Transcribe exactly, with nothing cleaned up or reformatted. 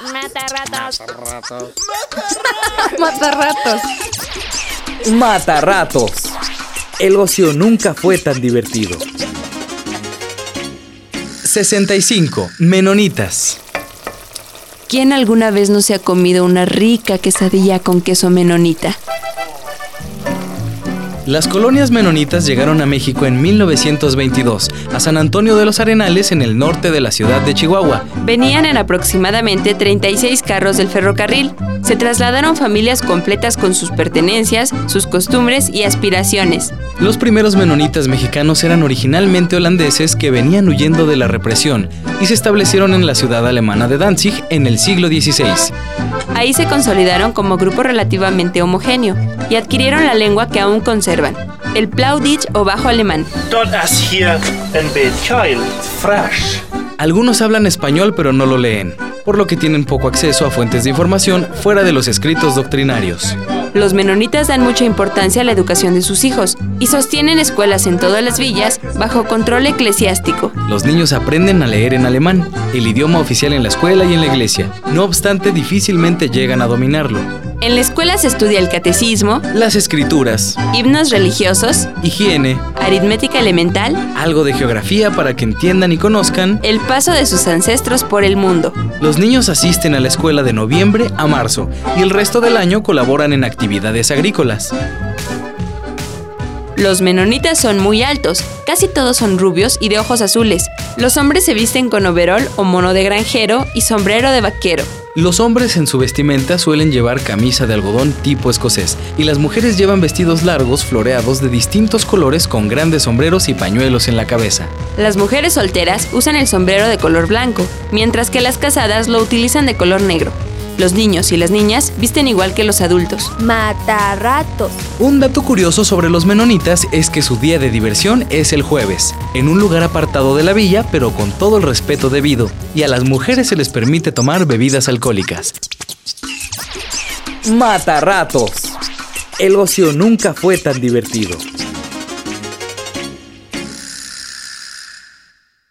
Mata ratos. Mata ratos. Mata ratos. El ocio nunca fue tan divertido. sesenta y cinco. Menonitas. ¿Quién alguna vez no se ha comido una rica quesadilla con queso menonita? Las colonias menonitas llegaron a México en mil novecientos veintidós, a San Antonio de los Arenales, en el norte de la ciudad de Chihuahua. Venían en aproximadamente treinta y seis carros del ferrocarril. Se trasladaron familias completas con sus pertenencias, sus costumbres y aspiraciones. Los primeros menonitas mexicanos eran originalmente holandeses que venían huyendo de la represión y se establecieron en la ciudad alemana de Danzig en el siglo dieciséis. Ahí se consolidaron como grupo relativamente homogéneo y adquirieron la lengua que aún conservan, el Plauditsch o bajo alemán. Dat is hier een beetje fresh. Algunos hablan español pero no lo leen, por lo que tienen poco acceso a fuentes de información fuera de los escritos doctrinarios. Los menonitas dan mucha importancia a la educación de sus hijos y sostienen escuelas en todas las villas bajo control eclesiástico. Los niños aprenden a leer en alemán, el idioma oficial en la escuela y en la iglesia. No obstante, difícilmente llegan a dominarlo. En la escuela se estudia el catecismo, las escrituras, himnos religiosos, higiene, aritmética elemental, algo de geografía para que entiendan y conozcan el paso de sus ancestros por el mundo. Los niños asisten a la escuela de noviembre a marzo y el resto del año colaboran en actividades agrícolas. Los menonitas son muy altos, casi todos son rubios y de ojos azules. Los hombres se visten con overol o mono de granjero y sombrero de vaquero. Los hombres en su vestimenta suelen llevar camisa de algodón tipo escocés y las mujeres llevan vestidos largos floreados de distintos colores con grandes sombreros y pañuelos en la cabeza. Las mujeres solteras usan el sombrero de color blanco, mientras que las casadas lo utilizan de color negro. Los niños y las niñas visten igual que los adultos. Mata ratos. Un dato curioso sobre los menonitas es que su día de diversión es el jueves, en un lugar apartado de la villa, pero con todo el respeto debido, y a las mujeres se les permite tomar bebidas alcohólicas. Mata ratos. El ocio nunca fue tan divertido.